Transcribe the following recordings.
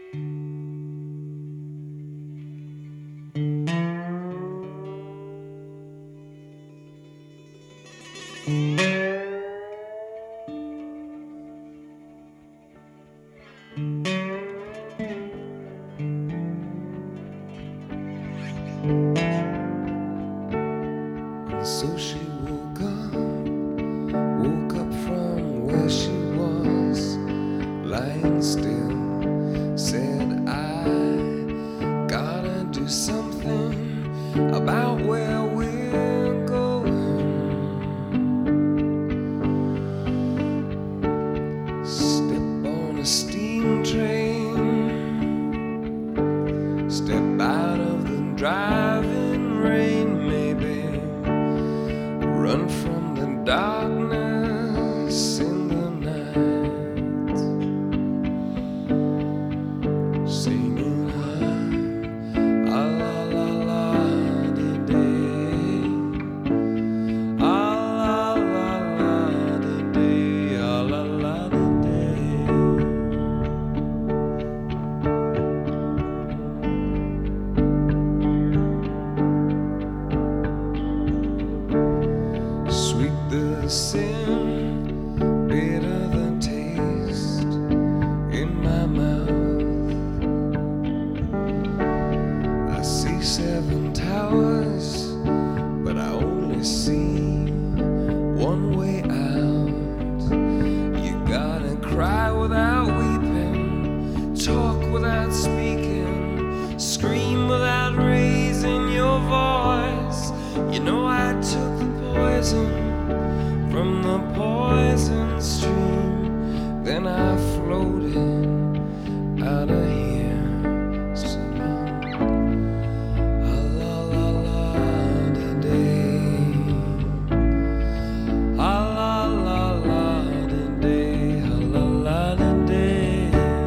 So she woke up from where she was, lying still, said, I gotta do something about where we're going. Step on a steam train, step out of the driving rain, maybe run from the darkness in the night, singing ah la la la di day, ah la la la di day, ah la la di day. Sweet the sin, bitter the taste in my mouth. I see 7 towers, but I only see one way out. You gotta cry without weeping, talk without speaking, scream without raising your voice. You know I took the poison from the poison stream, then I floated out of here, singing ah la la la di day, ah la la la di day, ah la la di day.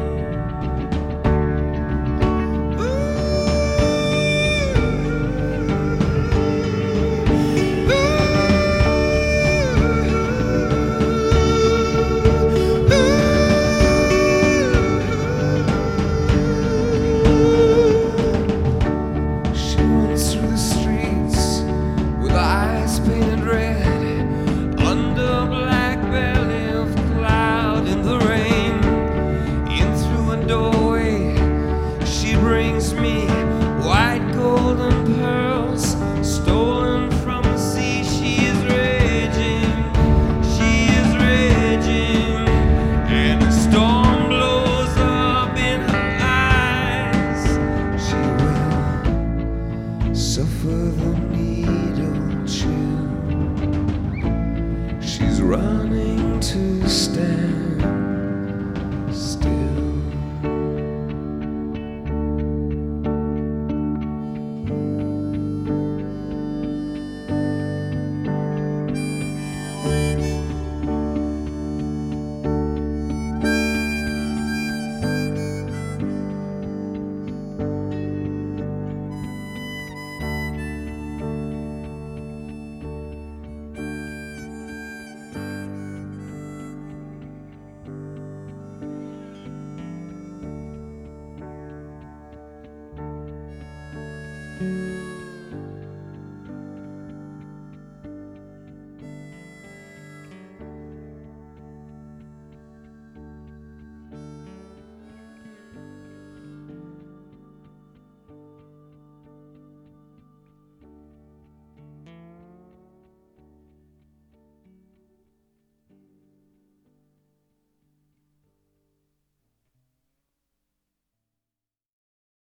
Brings me white golden pearls stolen from the sea. She is raging, and a storm blows up in her eyes. She will suffer the needle chill. She's running to stand still.